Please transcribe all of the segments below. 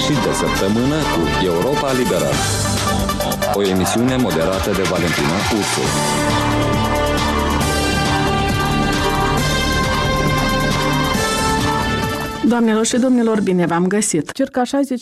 Sfârșit de săptămână cu Europa Liberă. O emisiune moderată de Valentina Ursu. Doamnelor și domnilor, bine v-am găsit! Circa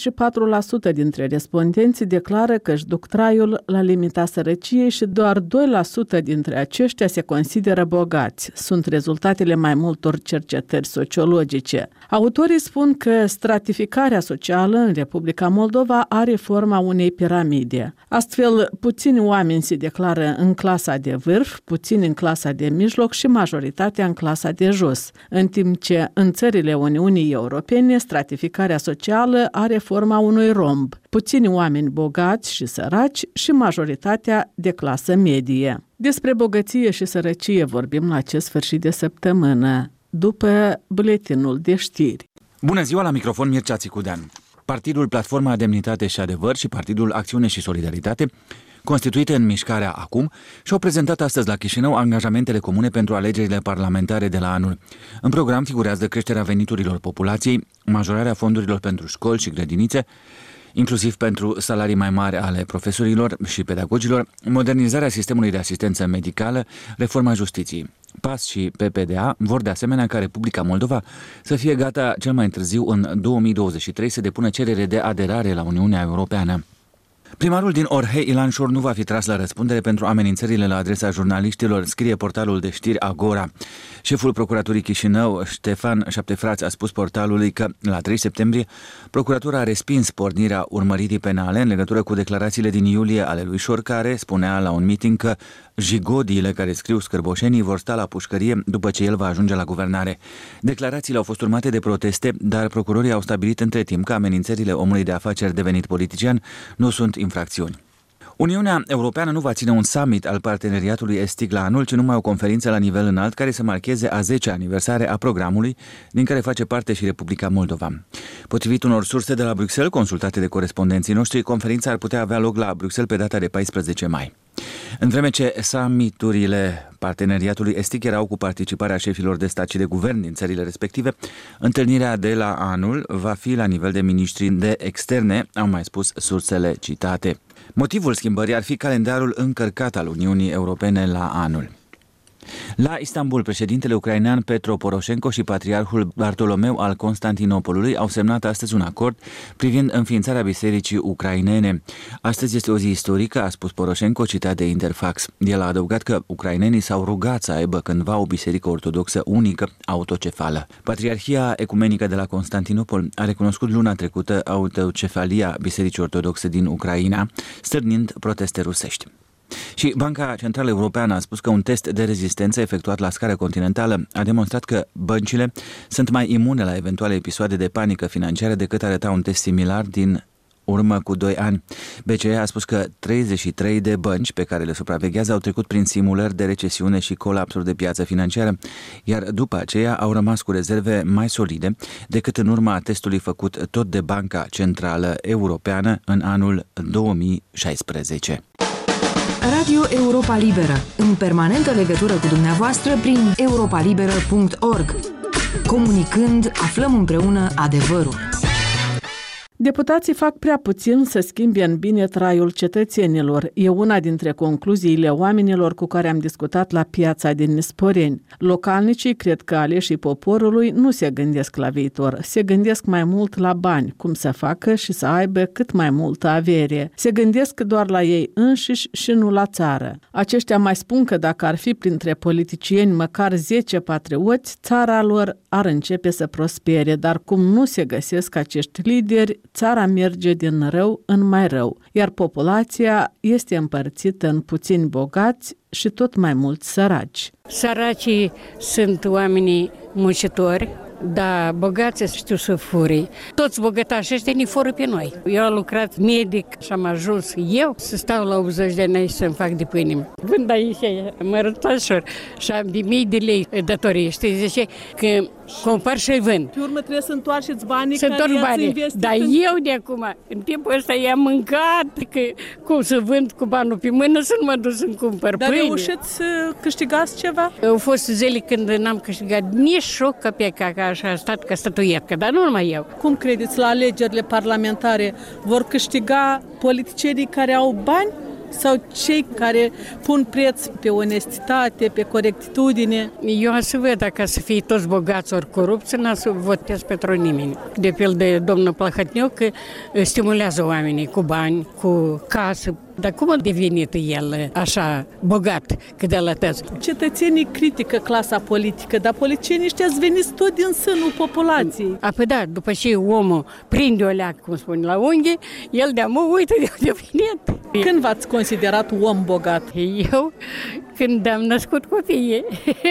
64% dintre respondenți declară că își duc traiul la limita sărăciei și doar 2% dintre aceștia se consideră bogați. Sunt rezultatele mai multor cercetări sociologice. Autorii spun că stratificarea socială în Republica Moldova are forma unei piramide. Astfel, puțini oameni se declară în clasa de vârf, puțini în clasa de mijloc și majoritatea în clasa de jos, în timp ce în țările Uniunii Europene, stratificarea socială are forma unui romb. Puțini oameni bogați și săraci și majoritatea de clasă medie. Despre bogăție și sărăcie vorbim la acest sfârșit de săptămână, după buletinul de știri. Bună ziua, la microfon Mircea Țicudean. Partidul Platforma Demnitate și Adevăr și Partidul Acțiune și Solidaritate, constituite în mișcarea acum, și-au prezentat astăzi la Chișinău angajamentele comune pentru alegerile parlamentare de la anul. În program figurează creșterea veniturilor populației, majorarea fondurilor pentru școli și grădinițe, inclusiv pentru salarii mai mari ale profesorilor și pedagogilor, modernizarea sistemului de asistență medicală, reforma justiției. PAS și PPDA vor de asemenea ca Republica Moldova să fie gata cel mai târziu în 2023 să depună cerere de aderare la Uniunea Europeană. Primarul din Orhei, Ilan Șor, nu va fi tras la răspundere pentru amenințările la adresa jurnaliștilor, scrie portalul de știri Agora. Șeful Procuraturii Chișinău, Ștefan Șaptefraț, a spus portalului că, la 3 septembrie, procuratura a respins pornirea urmăririi penale în legătură cu declarațiile din iulie ale lui Șor, care spunea la un meeting că jigodiile care scriu scârboșenii vor sta la pușcărie după ce el va ajunge la guvernare. Declarațiile au fost urmate de proteste, dar procurorii au stabilit între timp că amenințările omului de afaceri devenit politician nu sunt infracțiuni. Uniunea Europeană nu va ține un summit al parteneriatului estic la anul, ci numai o conferință la nivel înalt care să marcheze a 10-a aniversare a programului, din care face parte și Republica Moldova. Potrivit unor surse de la Bruxelles, consultate de corespondenții noștri, conferința ar putea avea loc la Bruxelles pe data de 14 mai. În vreme ce summiturile parteneriatului estic erau cu participarea șefilor de stat și de guvern din țările respective, întâlnirea de la anul va fi la nivel de miniștri de externe, au mai spus sursele citate. Motivul schimbării ar fi calendarul încărcat al Uniunii Europene la anul. La Istanbul, președintele ucrainean Petro Poroșenko și patriarhul Bartolomeu al Constantinopolului au semnat astăzi un acord privind înființarea bisericii ucrainene. Astăzi este o zi istorică, a spus Poroșenko, citat de Interfax. El a adăugat că ucrainenii s-au rugat să aibă cândva o biserică ortodoxă unică, autocefală. Patriarhia ecumenică de la Constantinopol a recunoscut luna trecută autocefalia bisericii ortodoxe din Ucraina, stârnind proteste rusești. Și Banca Centrală Europeană a spus că un test de rezistență efectuat la scară continentală a demonstrat că băncile sunt mai imune la eventuale episoade de panică financiară decât arăta un test similar din urmă cu 2 ani. BCE a spus că 33 de bănci pe care le supraveghează au trecut prin simulări de recesiune și colapsuri de piață financiară, iar după aceea au rămas cu rezerve mai solide decât în urma testului făcut tot de Banca Centrală Europeană în anul 2016. Radio Europa Liberă, în permanentă legătură cu dumneavoastră prin europalibera.org. Comunicând, aflăm împreună adevărul. Deputații fac prea puțin să schimbe în bine traiul cetățenilor. E una dintre concluziile oamenilor cu care am discutat la piața din Nisporeni. Localnicii cred că aleșii poporului nu se gândesc la viitor, se gândesc mai mult la bani, cum să facă și să aibă cât mai multă avere. Se gândesc doar la ei înșiși și nu la țară. Aceștia mai spun că dacă ar fi printre politicieni măcar 10 patrioți, țara lor ar începe să prospere, dar cum nu se găsesc acești lideri, țara merge din rău în mai rău, iar populația este împărțită în puțini bogați și tot mai mulți săraci. Săracii sunt oamenii muncitori, da, bogații știu să furi. Toți bogătașii ăștia ne fură pe noi. Eu am lucrat medic și am ajuns eu să stau la 80 de ani aici să-mi fac de pâine. Vând aici mărătașuri și am de mii de lei datorii. Știi, zice că compar și vând. Pe urmă trebuie să întoarceți banii Să care întorc i-ați banii. investit Dar eu de acum, în timpul ăsta i-am mâncat, că cum să vând cu banul pe mână, să nu mă duc să-mi cumpăr Dar pâine. reușiți să câștigați ceva? Au fost zile când n-am câștigat nici o căpecă, că așa a stat ca statuietcă, dar nu numai eu. Cum credeți, la alegerile parlamentare vor câștiga politicienii care au bani sau cei care pun preț pe onestitate, pe corectitudine? Eu aș să văd dacă să fie toți bogați ori corupți, n-aș să votez pentru nimeni. De pildă, domnul Plahotniuc stimulează oamenii cu bani, cu casă. Dar cum a devenit el așa bogat cât de la tăți? Cetățenii critică clasa politică, dar politicienii ăștia ați venit tot din sânul populației. Apoi da, după ce omul prinde o leacă, cum spune, la unghi, el de-amă uită de unde a venit. Când v-ați considerat om bogat? Eu, când am născut copiii.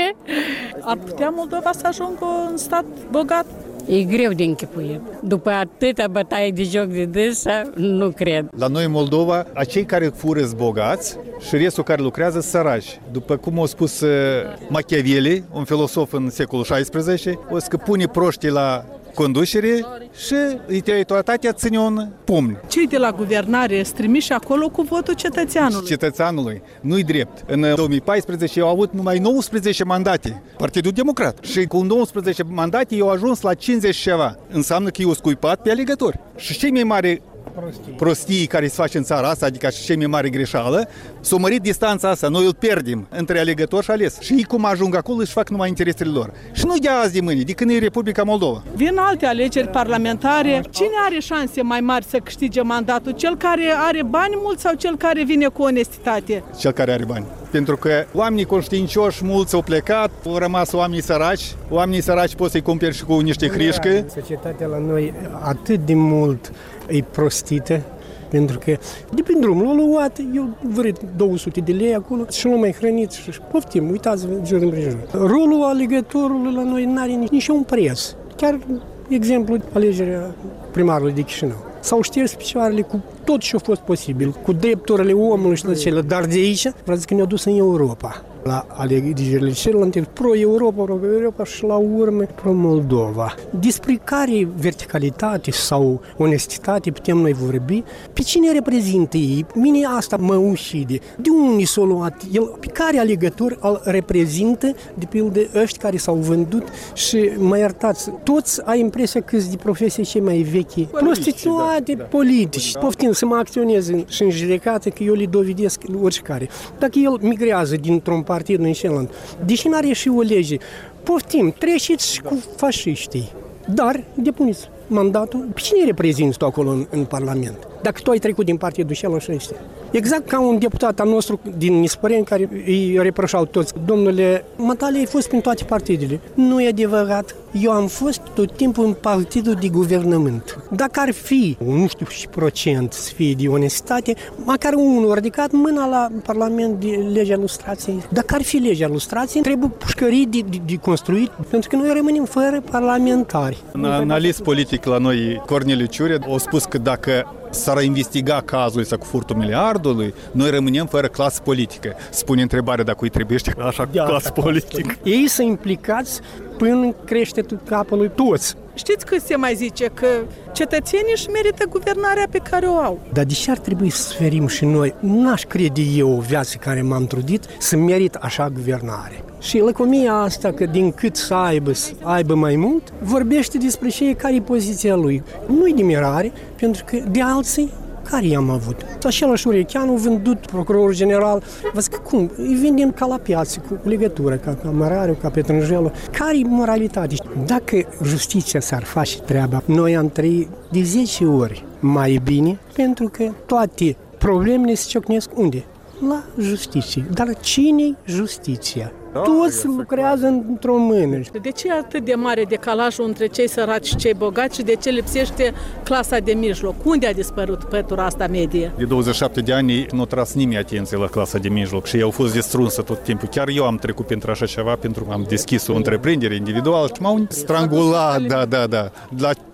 Ar putea Moldova să ajungă un stat bogat? E greu de închipuit. După atâta bătaie de joc de dânsa, nu cred. La noi în Moldova, acei care fură bogați și restul care lucrează săraci. După cum a spus Machiavelli, un filosof în secolul XVI, o să pune proștii la conducere și intelectualitatea ține un pumn. Cei de la guvernare sunt trimiși acolo cu votul cetățeanului. Cetățeanului nu-i drept. În 2014 au avut numai 19 mandate, Partidul Democrat. Și cu 19 mandate au ajuns la 50 ceva. Înseamnă că i-au scuipat pe alegători. Și cei mai mari prostii care se face în țara asta, adică și cei mai mare greșeală, s-o mărit distanța asta, noi îl pierdem între alegător și ales. Și ei cum ajung acolo își fac numai interesele lor. Și nu de azi de mâine, de când e Republica Moldova. Vin alte alegeri parlamentare. Cine are șanse mai mari să câștige mandatul? Cel care are bani mulți sau cel care vine cu onestitate? Cel care are bani. Pentru că oamenii conștiincioși mulți au plecat, au rămas oamenii săraci. Oamenii săraci poți să-i cumperi și cu niște hrișcă. Societatea la noi atât de mult e prostită, pentru că de prin drumul l-a luat, eu vrut 200 de lei acolo și l-am mai hrănit și poftim, uitați-vă jur împrejur. Rolul alegătorului la noi n-are nici un preț. Chiar, exemplu, alegerea primarului de Chișinău. S-au șters picioarele cu tot ce a fost posibil, cu drepturile omului și cele, dar de aici, vreau să că ne-au dus în Europa. La alegerile celelalte, pro-Europa și la urmă pro-Moldova. Despre care verticalitate sau onestitate putem noi vorbi? Pe cine reprezintă ei? Mine asta mă ucide. De unde s-a luat? El, pe care alegători îl reprezintă, de pildă ăștia care s-au vândut și, mă iertați, toți ai impresia că sunt de profesie cei mai vechi. Prostituate politici. Poftim să mă acționez și în judecată că eu le dovedesc oricare. Dacă el migrează dintr-un partid în celălalt, deși n-are și o lege, poftim, treceți și cu fașiștii. Dar depuneți mandatul. Pe cine reprezinți tu acolo în Parlament? Dacă tu ai trecut din partidul celălalt și ăștia. Exact ca un deputat al nostru din Nisporeni care îi reproșau toți. Domnule, Matale, ai fost prin toate partidele. Nu e adevărat. Eu am fost tot timpul în partidul de guvernământ. Dacă ar fi, nu știu și procent să fie de onestitate, măcar unul a ridicat mâna la Parlament de legea lustrației. Dacă ar fi legea lustrației, trebuie pușcării de construit, pentru că noi rămânem fără parlamentari. Un analist politic la noi, Corneliu Ciurea, a spus că dacă s-ar investiga cazul ăsta cu furtul miliardului, noi rămânem fără clasă politică. Spune întrebarea dacă îi trebuie așa clasă politică. Ei sunt implicați până crește capului toți. Știți că se mai zice că cetățenii își merită guvernarea pe care o au. Dar de ce ar trebui să suferim și noi? N-aș crede eu o viață care m-am trudit să merit așa guvernare. Și lăcomia asta că din cât să aibă mai mult, vorbește despre care e poziția lui. Nu-i de mirare, pentru că de alții care i-am avut. Același Urecheanu vândut procurorul general, vă zic cum, îi vindem ca la piață, cu legătură, ca Mărariu, ca Petrânjelul. Care-i moralitate? Dacă justiția s-ar face treaba, noi am trăit de 10 ori mai bine, pentru că toate problemele se ciocnesc unde? La justiție. Dar cine-i justiția? Toți lucrează într-o mână. De ce e atât de mare decalajul între cei săraci și cei bogați și de ce lipsește clasa de mijloc? Unde a dispărut pătura asta medie? De 27 de ani nu a tras nimeni atenție la clasa de mijloc și ei au fost distrunsă tot timpul. Chiar eu am trecut pentru așa ceva, pentru că am deschis o întreprindere individuală și m-au strangulat, da. La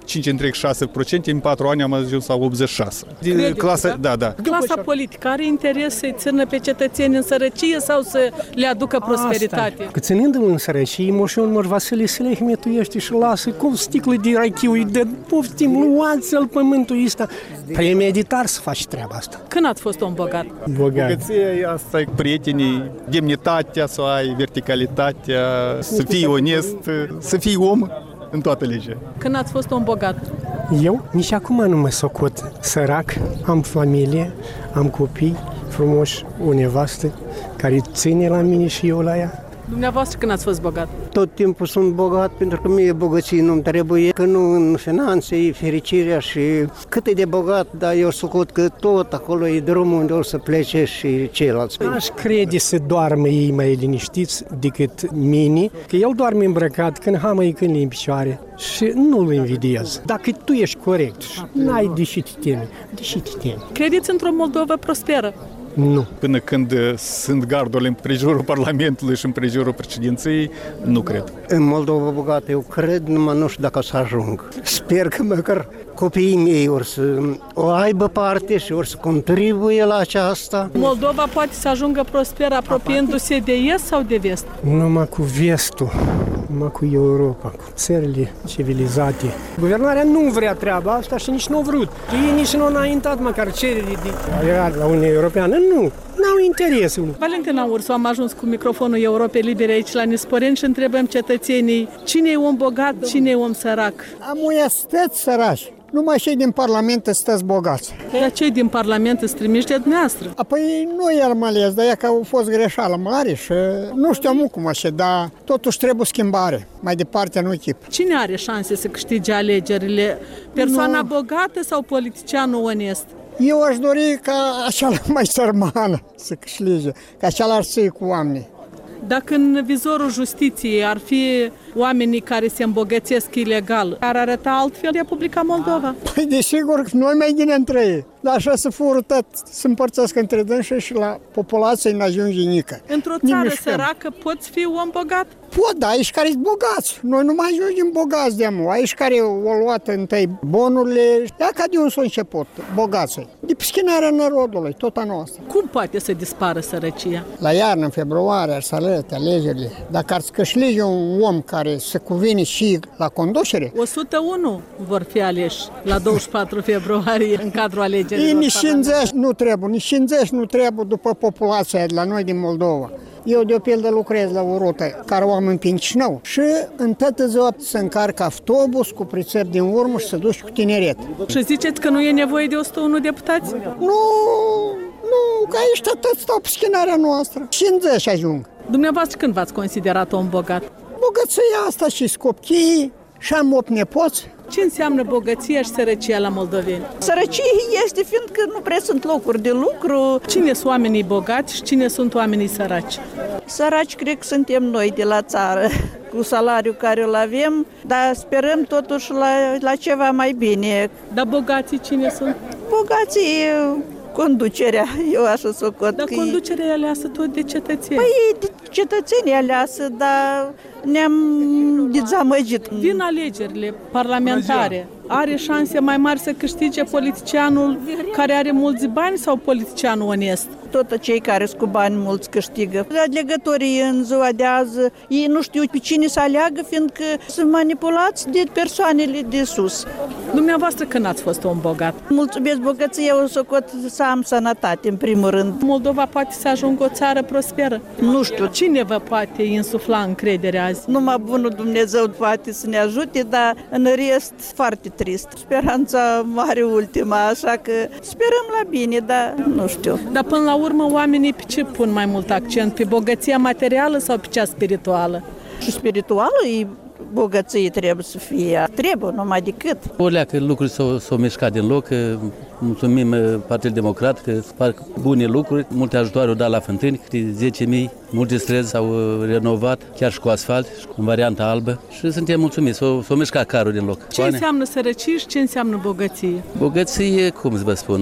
5,6%, în 4 ani am ajuns la 86%. Credeți, da. Clasa politică are interes să-i țină pe cetățeni în sărăcie sau să le aducă prosperitate? Că ținându-l în sărăcie, Moș Vasile se le hmetuiește și lasă cu o sticlă de rachiu, îi dă, poftim, luați-l pământul ăsta. Premeditar să faci treaba asta. Când ați fost om bogat? Bogăția asta e prietenii, demnitatea să ai, verticalitatea, să fii onest, să fii om în toată legea. Când ați fost om bogat? Eu nici acum nu mă socot sărac, am familie, am copii frumoși, o nevastă care ține la mine și eu la ea. Dumneavoastră când ați fost bogat? Tot timpul sunt bogat pentru că mie bogății nu-mi trebuie, că nu în finanțe, e fericirea și cât e de bogat, dar eu socot că tot acolo e drumul unde o să plece și ceilalți. Aș crede să doarmă ei mai liniștiți decât mine, că el doarme îmbrăcat când hamăie câinii în picioare și nu-l invidiez. Dacă tu ești corect și n-ai de ce te temi. Credeți într-o Moldova prosperă? Nu. Până când sunt gardul în prejurul Parlamentului și în prejurul președinției, nu cred. În Moldova bogată eu cred, numai nu știu dacă o să ajung. Sper că măcar copiii mei or să o aibă parte și or să contribuie la aceasta. Moldova poate să ajungă prosperă apropiindu-se de est sau de vest? Numai cu vestul, numai cu Europa, cu țările civilizate. Guvernarea nu vrea treaba asta și nici nu a vrut. Ei nici nu au înaintat măcar cererii de aderare la Uniunea Europeană. Nu, n-au interesul. Valentina Ursu, am ajuns cu microfonul Europei Libere aici la Nisporeni și întrebăm cetățenii cine e om bogat, cine e om sărac. Amuia stăți sărași. Numai cei din Parlament stăți bogați. Dar cei din Parlament îți trimiși de dumneavoastră. Apoi nu i-ar mă ales, dar e că au fost greșeală mare și nu știu cum așa, dar totuși trebuie schimbare. Mai departe nu chip. Cine are șanse să câștige alegerile? Persoana bogată sau politicianul onest? Eu aș dori ca acela mai sărmană să câștige, ca acela ar să cu oamenii. Dacă în vizorul justiției ar fi oamenii care se îmbogățesc ilegal, ar arăta altfel Republica Moldova? Păi desigur, noi mai gine între ei. Dar așa să fură tot, să împărțesc între dânsi și la populație n-ajunge nică. Într-o țară săracă poți fi om bogat? Pot, da, aici care sunt bogați. Noi nu mai ajungem bogați de amul. Aici care au luat întâi bonurile, ea ca de un s-a început, bogații. De pischinarea narodului, tot a noastră. Cum poate să dispară sărăcia? La iarnă, în februarie, ar să alete alegerile. Dacă ar scășlige un om care se cuvine și la conducere... 101 vor fi aleși la 24 februarie în cadrul alegerilor. Nici 50 nu trebuie, nici 50 nu trebuie după populația de la noi din Moldova. Eu de o pildă lucrez la o rută care o am în Chișinău și în toată ziua se încarcă autobuz cu prițări din urmă și se duce cu tineret. Și ziceți că nu e nevoie de 101 deputați? Nu, că aici tot stau pe schinarea noastră. 50 ajung. Dumneavoastră când v-ați considerat om bogat? Bogăția asta și copii și am 8 nepoți. Ce înseamnă bogăția și sărăcia la moldoveni? Sărăcie este fiindcă nu prea sunt locuri de lucru. Cine sunt oamenii bogați și cine sunt oamenii săraci? Săraci cred că suntem noi de la țară, cu salariul care îl avem, dar sperăm totuși la ceva mai bine. Dar bogații cine sunt? Bogații conducerea, eu așa socot. Dar conducerea e aleasă tot de cetățeni. Păi de cetățenii aleasă, dar ne-am dezamăgit. Din alegerile parlamentare, are șanse mai mari să câștige politicianul care are mulți bani sau politicianul onest? Tot cei care sunt cu bani mulți câștigă. Alegătorii în ziua de azi, ei nu știu pe cine să aleagă, fiindcă sunt manipulați de persoanele de sus. Dumneavoastră când ați fost om bogat? Mulțumesc bogăție, eu socot să am sănătate în primul rând. Moldova poate să ajungă o țară prosperă? Nu știu. Cine vă poate insufla încredere azi? Numai bunul Dumnezeu poate să ne ajute, dar în rest foarte trist. Speranța mare ultima, așa că sperăm la bine, dar nu știu. Dar până la urmă oamenii pe ce pun mai mult accent? Pe bogăția materială sau pe cea spirituală? Și spirituală e bogăție trebuie să fie. Trebuie, numai decât. O leacă lucruri s-au mișcat din loc. Mulțumim Partidul Democrat că fac bune lucruri. Multe ajutoare au dat la fântâni, câte 10.000. Multe străzi s-au renovat, chiar și cu asfalt, în varianta albă. Și suntem mulțumiți, s-au mișcat carul din loc. Ce înseamnă sărăcie și ce înseamnă bogăție? Bogăție, cum să vă spun?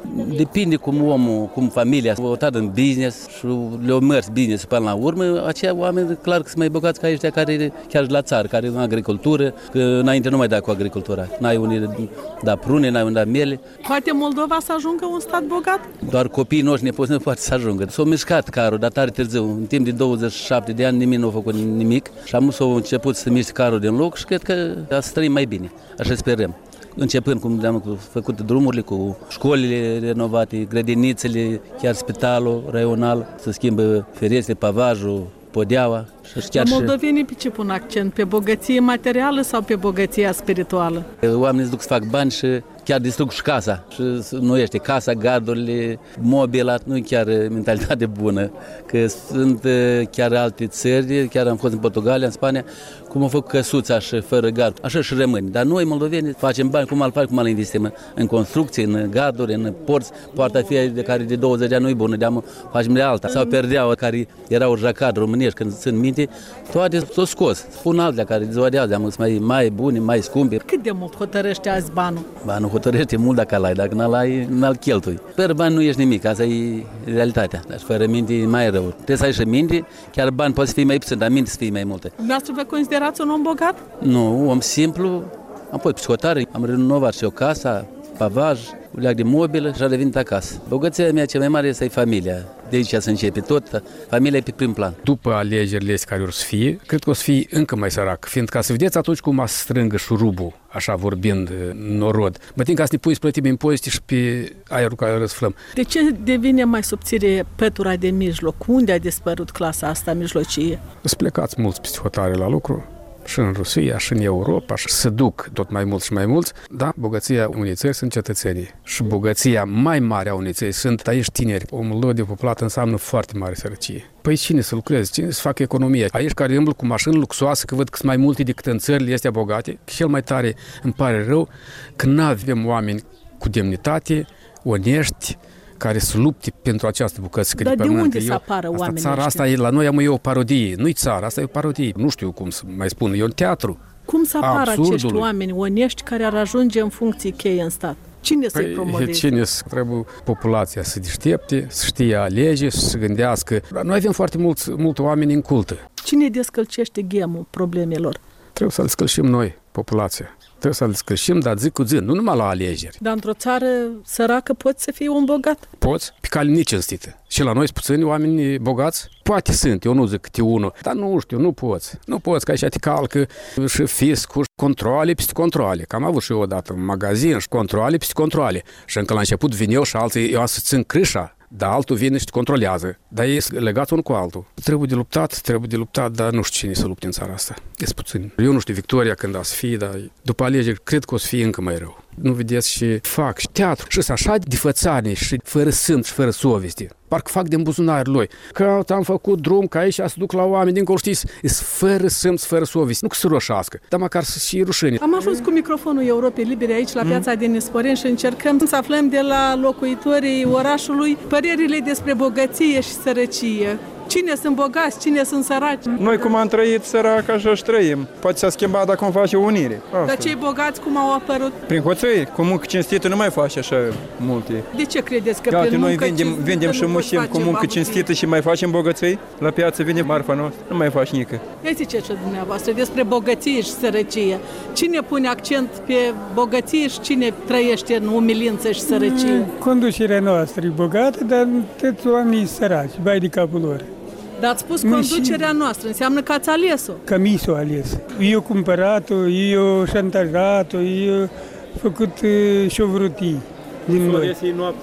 depinde cum omul, cum familia a votat în business și le-a mers business până la urmă, aceia oameni clar că sunt mai bogați ca ăștia care chiar la țară, care în agricultură, că înainte nu mai da cu agricultura. N-ai unde da prune, n-ai unde da miele. Poate Moldova să ajungă un stat bogat? Doar copiii noștri nepoți nu poate să ajungă. S-a mișcat carul, dar tare târziu, în timp de 27 de ani nimeni nu a făcut nimic și am s-au început să miște carul din loc și cred că să trăim mai bine, așa sperăm. Începând, cum am făcut drumurile, cu școlile renovate, grădinițele, chiar spitalul raional, să schimbă ferestrele, pavajul, podeaua. Moldovenii pe ce pun accent? Pe bogăție materială sau pe bogăția spirituală? Oamenii se duc să fac bani și chiar distrug și casa. Și nu este casa, gardurile, mobila, nu e chiar mentalitate bună. Că sunt chiar alte țări, chiar am fost în Portugalia, în Spania, cum au făcut căsuța și fără gard. Așa și rămâne. Dar noi, moldovenii, facem bani, cum îl investim în construcții, în garduri, în porți. Poarta fie de care de 20 de ani nu e bună, de-am facem de alta. Sau perdeaua care erau jacade românești, când țin minte, toate s-au scos. Spun altele care de ziua de azi, sunt mai bune, mai scumpe. Cât de mult hotărăște azi banul? Banul hotărăște mult dacă l-ai, dacă n-l-ai, n-l cheltui. Fără bani nu ești nimic, asta e realitatea. Dar fără minte e mai rău. Trebuie să ai și minte, chiar bani poate să fie mai puțin, dar minte să fie mai multe. Dumneavoastră vă considerați un om bogat? Nu, om simplu. Am fost psihotare, am renovat și eu casa, pavaj, leac de mobilă și am revenit acasă. Bogăția mea cea mai mare este familia. De aici se începe tot, familia e pe prim plan. După alegerile care o să fie, cred că o să fie încă mai sărac, fiindcă să vedeți atunci cum a strângă șurubul, așa vorbind norod. Mă tin ca să ne pui să plătim impozite și pe aerul care răsflăm. De ce devine mai subțire pătura de mijloc? Unde a dispărut clasa asta mijlocie? Îți plecați mulți psihotare la lucru, și în Rusia, și în Europa, și se duc tot mai mulți și mai mulți. Da, bogăția unei țări sunt cetățenii și bogăția mai mare a unei țări sunt aici tineri. O mulțime de populată înseamnă foarte mare sărăcie. Păi cine să lucreze? Cine să facă economie? Aici care îmblă cu mașini luxoase, că văd că sunt mai multe decât în țările astea bogate, cel mai tare îmi pare rău că nu avem oameni cu demnitate, onești, care să lupte pentru această bucățică de pământ. Dar de unde să apară oamenii țara asta e, la noi e o parodie. Nu-i țara, asta e o parodie. Nu știu cum să mai spun, e un teatru. Cum să apară acești oameni onești care ar ajunge în funcții cheie în stat? Cine să-i promoveze? Cine trebuie populația să deștepte, să știe alege, să se gândească. Noi avem foarte mulți oameni în cultă. Cine descălcește ghemul problemelor? Trebuie să-l scălșim noi, populația. Trebuie să-l scălșim, dar zi cu zi, nu numai la alegeri. Dar într-o țară săracă poți să fii un bogat? Poți, pe cale necinstită. Și la noi sunt puțini oameni bogați? Poate sunt, eu nu zic câte unul, dar nu știu, nu poți. Nu poți, că așa te calcă și fiscul, controle peste controle. Că am avut și eu odată un magazin și controle peste controle. Și încă la început vin eu și alții, eu să țin crișa. Dar altul vine și te controlează. Dar ei sunt legați unul cu altul. Trebuie de luptat, dar nu știu cine să lupte în țara asta. Ești puțin. Eu nu știu victoria când a să fie, dar după alegeri cred că o să fie încă mai rău. Nu vedeți și fac și teatru și sunt așa de fățani și fără sânt și fără soveste. Parcă fac din buzunarul lui. Că am făcut drum, că aici să duc la oameni dincolo, știți, sunt fără sânt, fără soveste. Nu că să roșească, dar măcar să și rușine. Am ajuns cu microfonul Europei Libere aici la piața din Nisporeni și încercăm să aflăm de la locuitorii orașului părerile despre bogăție și sărăcie. Cine sunt bogați, cine sunt săraci? Noi cum am trăit sărac, așa și trăim. Poate s-a schimbat dacă vom face o unire. Asta. Dar cei bogați cum au apărut? Prin hoțăi, cu muncă cinstită nu mai face așa multe. De ce credeți că Iată, prin noi muncă vindem și mușim cu muncă cinstită și mai facem bogățăi? La piață vine marfa noastră, nu mai faci nică. Ia ziceți dumneavoastră despre bogăție și sărăcie. Cine pune accent pe bogăție și cine trăiește în umilință și sărăcie? Conducerea noastră e bogată, dar toți oamenii săraci, bai de capul lor. Dar ați spus conducerea noastră, înseamnă că ați ales-o. Că mi s-o ales. Eu cumpărat-o, eu șantajat-o, eu făcut și-o vrut din noi.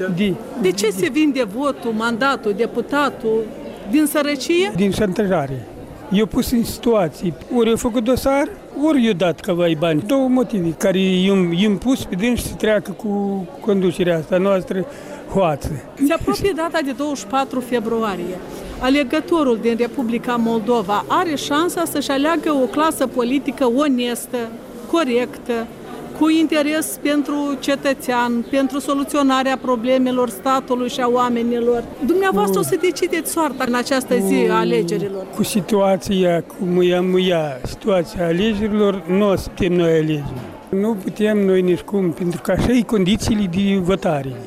De ce se vinde votul, mandatul, deputatul? Din sărăcie? Din șantajare. Eu pus în situații. Ori eu făcut dosar, ori eu dat căvai bani. Două motive care i-am pus pe dâns să treacă cu conducerea asta noastră hoață. Se apropie data de 24 februarie. Alegătorul din Republica Moldova are șansa să-și aleagă o clasă politică onestă, corectă, cu interes pentru cetățean, pentru soluționarea problemelor statului și a oamenilor. Dumneavoastră o să decideți soarta în această zi a alegerilor. Cu situația, cum situația alegerilor, nu o să putem noi alege. Nu putem noi nici cum, pentru că așa e condițiile de votare.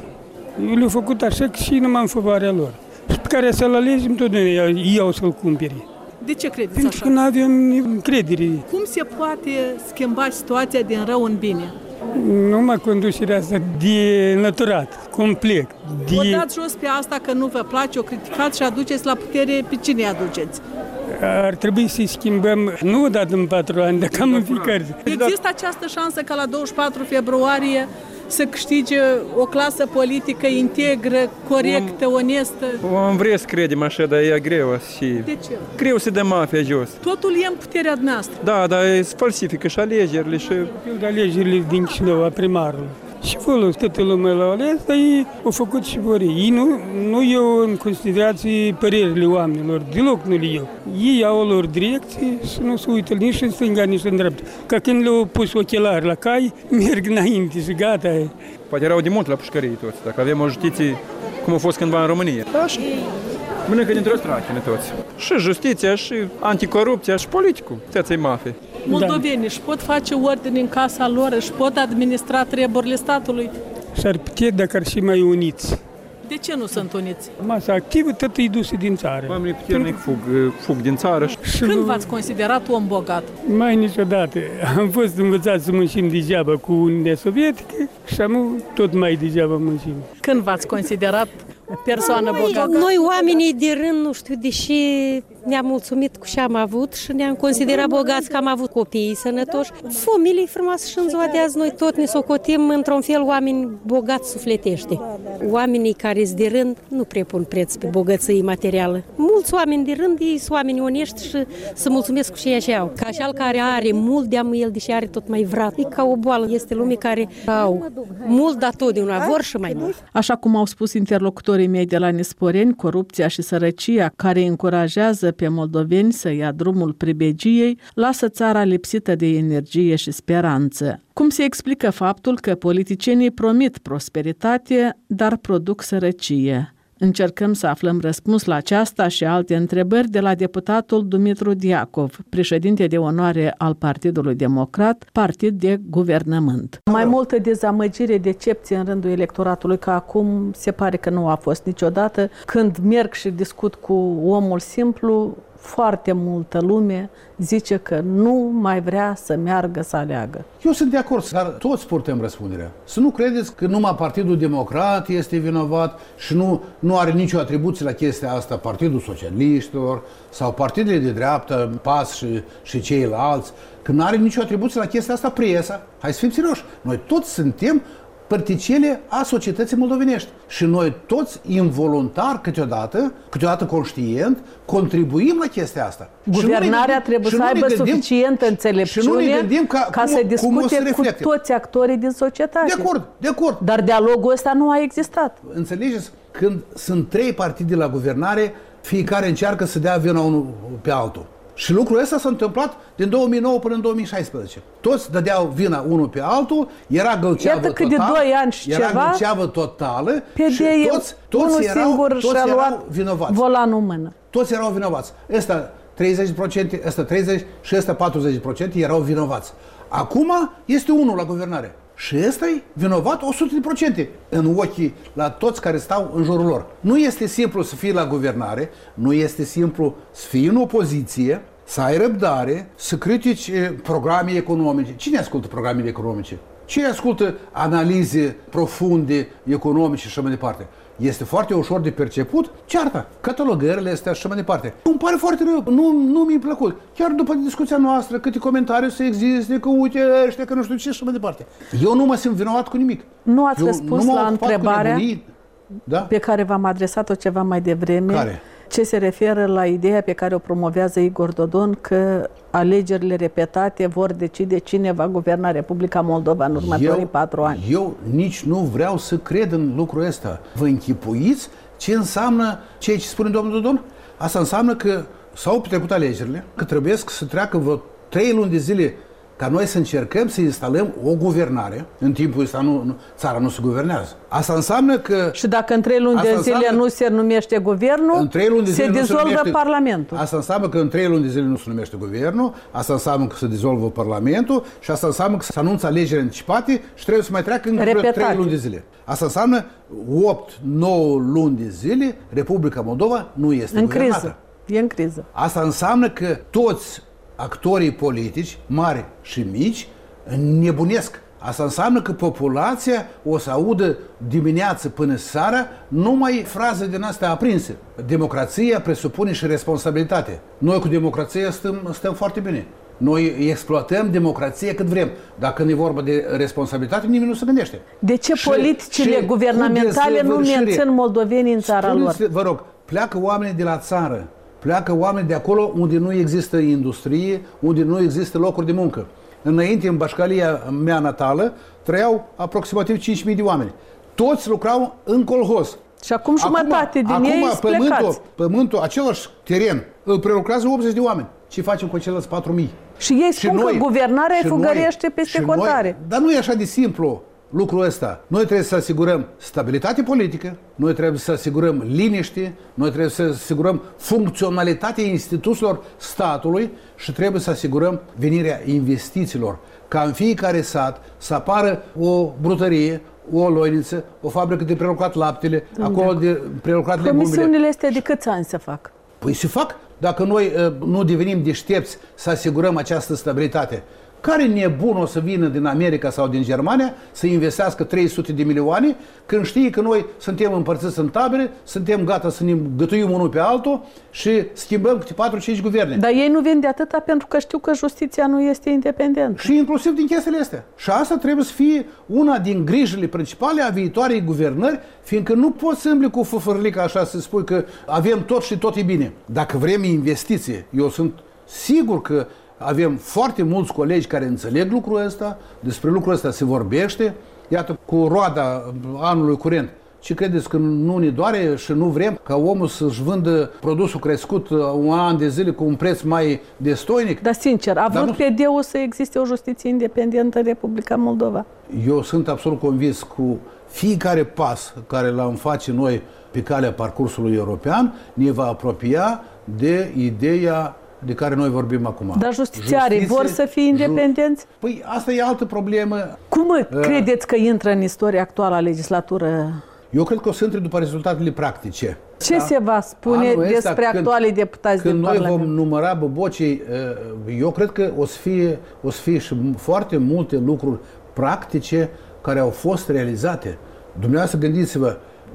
Eu le-au făcut așa și numai în favoarea lor. Și pe care să-l alegem, tot iau să-l cumpere. De ce credeți Pentru așa? că nu avem încredere. Cum se poate schimba situația din rău în bine? Numai conducerea asta de naturat, complet. O dați jos pe asta că nu vă place, o criticați și aduceți la putere, pe cine aduceți? Ar trebui să-i schimbăm, nu odată în 4 ani, dar cam în fiecare zi. Există această șansă ca la 24 februarie să câștige o clasă politică integră, corectă, onestă? Am vrea să credem așa, dar e greu. Și de ce? Greu să dă mafia jos. Totul e în puterea noastră. Da, dar se falsifică și alegerile. Și... De alegerile din Chișinău, a primarului. Și folos, toată lumea l-a ales, dar ei au făcut și vor ei. Nu iau în considerație părerile oamenilor, deloc nu le iau. Ei au lor direcție și nu se uită nici în stânga, nici în dreapta. Ca când le-au pus ochelari la cai, merg înainte și gata. Poate erau de mult la pușcărie toți, dacă avem o justiție cum a fost cândva în România. Da, și mănâncă dintr-o strachine toți. Și justiția, și anticorupția, și politicul. Toți-i mafie. Moldovenii își pot face ordine în casa lor, își pot administra treburile statului? Și-ar putea dacă ar fi mai uniți. De ce nu sunt uniți? Masa activă tot e dusă din țară. Oamenii puternic fug din țară. Când v-ați considerat om bogat? Mai niciodată. Am fost învățat să muncim degeaba cu Uniunea Sovietică și am tot mai degeaba muncim. Când v-ați considerat persoană bogată? Noi, oamenii de rând, nu știu, deși ne-am mulțumit cu ce am avut și ne-am considerat bogați că am avut copiii sănătoși, familii frumoase și în ziua de azi noi tot ne socotim într-un fel oameni bogați sufletește. Oamenii care sunt de rând nu prea pun preț pe bogăție materială. Mulți oameni de rând, ei sunt oameni onești și să mulțumesc cu ceea ce au. Ca cel care are mult de-am el, deși are tot mai vrat. E ca o boală, este lume care au mult, dar totdeauna vor și mai mult. Așa cum au spus interlocutorii mei de la Nisporeni, corupția și sărăcia care încurajează pe moldoveni să ia drumul pribegiei, lasă țara lipsită de energie și speranță. Cum se explică faptul că politicienii promit prosperitate, dar produc sărăcie? Încercăm să aflăm răspuns la aceasta și alte întrebări de la deputatul Dumitru Diacov, președinte de onoare al Partidului Democrat, partid de guvernământ. Mai multă dezamăgire, decepție în rândul electoratului, că acum se pare că nu a fost niciodată. Când merg și discut cu omul simplu, foarte multă lume zice că nu mai vrea să meargă să aleagă. Eu sunt de acord, dar toți purtăm răspunderea. Să nu credeți că numai Partidul Democrat este vinovat și nu are nicio atribuție la chestia asta Partidul Socialiștilor sau partidele de dreapta, PAS și ceilalți, că nu are nicio atribuție la chestia asta presa. Hai să fim serioși. Noi toți suntem părticele a societății moldovenești. Și noi toți, involuntar, câteodată conștient, contribuim la chestia asta. Guvernarea trebuie să aibă suficientă înțelepciune ca să discute cu toți actorii din societate. De acord. Dar dialogul ăsta nu a existat. Înțelegeți? Când sunt 3 partide la guvernare, fiecare încearcă să dea vina unul pe altul. Și lucrul ăsta s-a întâmplat din 2009 până în 2016. Toți dădeau vina unul pe altul, era gălceavă totală. Iată că de 2 ani și era ceva, gălceavă totală și toți erau vinovați. Volanul în mână. Toți erau vinovați. Ăsta 30%, ăsta 30% și ăsta 40% erau vinovați. Acum este unul la guvernare. Și ăsta e vinovat 100% în ochii la toți care stau în jurul lor. Nu este simplu să fii la guvernare, nu este simplu să fii în opoziție, să ai răbdare, să critici programe economice. Cine ascultă programele economice? Cine ascultă analize profunde economice și așa mai departe? Este foarte ușor de perceput cearta, catalogările astea și așa mai departe. Îmi pare foarte rău, nu mi-a plăcut. Chiar după discuția noastră, câte comentarii să existe, că uite ăștia, că nu știu ce și așa mai departe. Eu nu mă simt vinovat cu nimic. Nu ați răspuns la întrebarea pe care v-am adresat-o ceva mai devreme. Care? Ce se referă la ideea pe care o promovează Igor Dodon, că alegerile repetate vor decide cine va guverna Republica Moldova în următorii 4 ani. Eu nici nu vreau să cred în lucrul ăsta. Vă închipuiți ce înseamnă ceea ce spune domnul Dodon? Asta înseamnă că s-au petrecut alegerile, că trebuie să treacă vreo 3 luni de zile ca noi să încercăm să instalăm o guvernare. În timpul ăsta țara nu se guvernează. Asta înseamnă că... Și dacă în 3 luni de zile nu se numește guvernul, se dizolvă Parlamentul. Asta înseamnă că în 3 luni de zile nu se numește guvernul, asta înseamnă că se dizolvă Parlamentul și asta înseamnă că se anunță alegeri anticipate și trebuie să mai treacă încă 3 luni de zile. Asta înseamnă 8-9 luni de zile Republica Moldova nu este guvernată. Criză. E în criză. Asta înseamnă că toți actorii politici, mari și mici, nebunesc. Asta înseamnă că populația o să audă dimineață până seara numai fraze din astea aprinse. Democrația presupune și responsabilitate. Noi cu democrația stăm foarte bine. Noi exploatăm democrația cât vrem. Dacă nu e vorba de responsabilitate, nimeni nu se gândește. De ce politicile guvernamentale nu mențin moldovenii în țara lor? Vă rog, pleacă oamenii de la țară. Pleacă oameni de acolo unde nu există industrie, unde nu există locuri de muncă. Înainte, în Bașcalia mea natală, trăiau aproximativ 5.000 de oameni. Toți lucrau în colhoz. Și acum jumătate din ei sunt plecați. Pământul, același teren, îl prelucrează 80 de oameni. Ce facem cu ceilalți 4.000? Și ei spun că guvernarea fugărește peste hotare. Dar nu e așa de simplu lucrul ăsta. Noi trebuie să asigurăm stabilitate politică, noi trebuie să asigurăm liniște, noi trebuie să asigurăm funcționalitatea instituțiilor statului și trebuie să asigurăm venirea investițiilor. Ca în fiecare sat să apară o brutărie, o loiniță, o fabrică de prelucrat laptele, acolo de prelucrat legumbile. Comisiunile astea de câți ani se fac? Păi se fac. Dacă noi nu devenim deștepți să asigurăm această stabilitate, care nebun o să vină din America sau din Germania să investească 300 de milioane când știe că noi suntem împărțiți în tabere, suntem gata să ne gătuim unul pe altul și schimbăm câte 4-5 guverne. Dar ei nu vin de atâta pentru că știu că justiția nu este independentă. Și inclusiv din chestiile astea. Și asta trebuie să fie una din grijile principale a viitoarei guvernări, fiindcă nu poți să îmbli cu făfărlica așa să spui că avem tot și tot e bine. Dacă vrem investiție, eu sunt sigur că avem foarte mulți colegi care înțeleg lucrul ăsta, despre lucrul ăsta se vorbește. Iată, cu roada anului curent. Ce credeți că nu ne doare și nu vrem ca omul să-și vândă produsul crescut un an de zile cu un preț mai destoinic? Dar sincer, a vrut PD-ul să existe o justiție independentă în Republica Moldova? Eu sunt absolut convins cu fiecare pas care l-am face noi pe calea parcursului european ne va apropia de ideea de care noi vorbim acum. Dar justițiarii vor să fie independenți? Păi asta e altă problemă. Cum credeți că intră în istoria actuală a legislatură? Eu cred că o să intre după rezultatele practice. Ce se va spune despre actualii deputați din Parlament? Când noi vom număra bobocii, eu cred că o să fie și foarte multe lucruri practice care au fost realizate. Dumneavoastră gândiți-vă,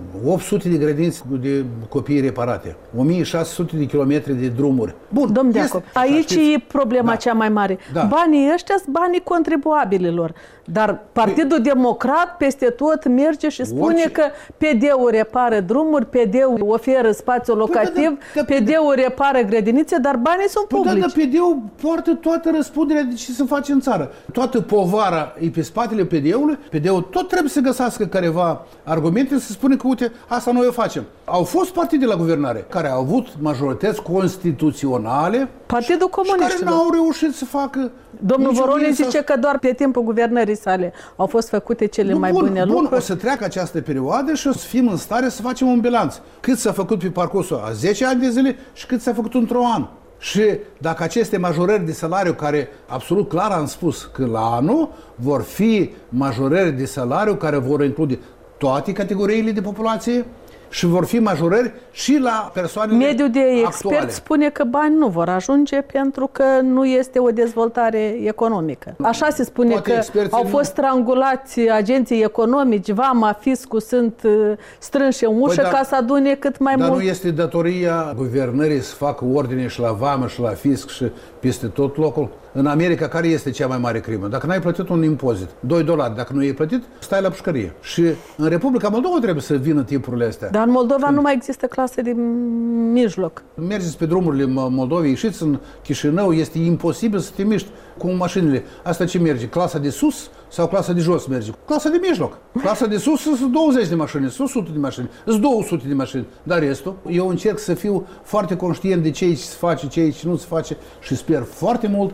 800 de grădini de copii reparate, 1600 de kilometri de drumuri. Bun, domn Deacov, aici e problema cea mai mare. Banii ăștia sunt banii contribuabililor. Dar Partidul Democrat peste tot merge și spune că PD-ul repară drumuri, PD-ul oferă spațiu locativ, PD-ul repară grădinițe, dar banii sunt publici. Dar PD-ul poartă toată răspunderea de ce se face în țară. Toată povara e pe spatele PD-ului. PD-ul tot trebuie să găsească careva argumente să spună că, uite, asta noi o facem. Au fost partide la guvernare care au avut majorități constituționale, Partidul Comuniștilor, și care n-au reușit să facă. Domnul Voronin zice că doar pe timpul guvernării sale au fost făcute cele mai bune lucruri. Bun, o să treacă această perioadă și o să fim în stare să facem un bilanț. Cât s-a făcut pe parcursul a 10 ani de zile și cât s-a făcut într-un an. Și dacă aceste majorări de salariu, care absolut clar am spus că la anul vor fi majorări de salariu care vor include toate categoriile de populație, și vor fi majorări și la persoanele Mediul de expert spune că bani nu vor ajunge pentru că nu este o dezvoltare economică. Așa se spune. Poate că au fost strangulați agenții economici, Vama, Fiscul sunt strânși în ușă ca să adune cât mai mult. Dar nu este datoria guvernării să facă ordine și la Vamă și la Fisc și peste tot locul? În America, care este cea mai mare crimă? Dacă n-ai plătit un impozit, $2, dacă nu ai plătit, stai la pușcărie. Și în Republica Moldova trebuie să vină tipurile astea. Dar în Moldova nu mai există clase de mijloc. Mergeți pe drumurile Moldovei, ieșiți în Chișinău, este imposibil să te miști cu mașinile. Asta ce merge? Clasa de sus sau clasa de jos merge? Clasa de mijloc. Clasa de sus sunt 20 de mașini, sunt 100 de mașini, sunt 200 de mașini. Dar restul, eu încerc să fiu foarte conștient de ce se face, ce nu se face și sper foarte mult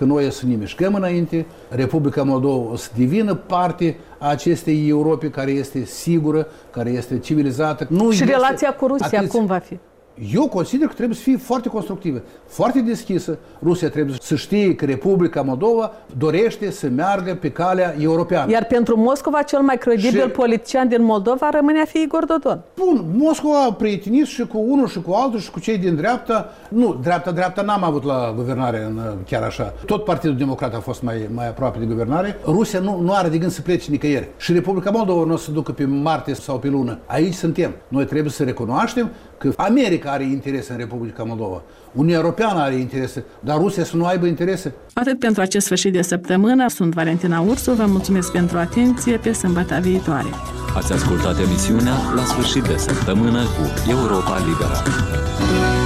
că noi o să ne mișcăm înainte, Republica Moldova o să devină parte a acestei Europe care este sigură, care este civilizată. Și relația cu Rusia cum va fi? Eu consider că trebuie să fie foarte constructivă, foarte deschisă. Rusia trebuie să știe că Republica Moldova dorește să meargă pe calea europeană. Iar pentru Moscova, cel mai credibil politician din Moldova rămâne a fi Igor Dodon. Bun, Moscova a prietenit și cu unul și cu altul și cu cei din dreapta. Nu, dreapta n-am avut la guvernare chiar așa. Tot Partidul Democrat a fost mai aproape de guvernare. Rusia nu are de gând să plece nicăieri. Și Republica Moldova nu o să se ducă pe Marte sau pe Lună. Aici suntem. Noi trebuie să recunoaștem că America are interese în Republica Moldova. Uniunea Europeană are interese, dar Rusia să nu aibă interese. Atât pentru acest sfârșit de săptămână. Sunt Valentina Ursu, vă mulțumesc pentru atenție, pe sâmbătă viitoare. Ați ascultat emisiunea La sfârșit de săptămână cu Europa Liberă.